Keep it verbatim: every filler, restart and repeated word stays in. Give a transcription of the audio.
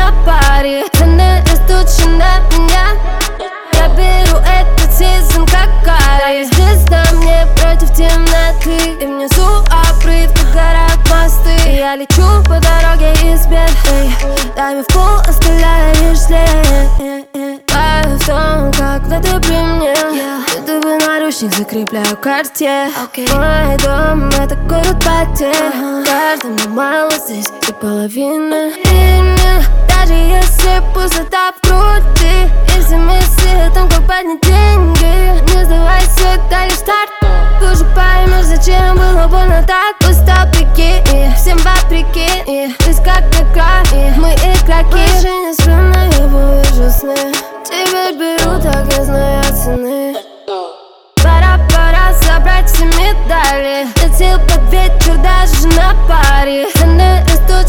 на паре. Цены растут ще на меня. Я беру этот сезон как карри. Здесь на мне против темноты, и внизу обрыв, как горят мосты. И я лечу по дороге из бед, дай в пол, оставляя лишь след. Кайф в том, когда ты при мне. Ты бы наручник закрепляю к карте. Мой дом — это город потерь. Каждому мало здесь и половина. Даже если пустота в груди, и все мысли о том, как поднять деньги, не сдавайся, это лишь старт. Ты уже поймешь, зачем было больно так. Пустопики, всем вопреки, здесь как игра, мы игроки. Больше не сплю, но я вижу сны. Теперь беру, так я знаю цены. Пора, пора собрать все медали. Летел под вечер даже на паре. Цены растут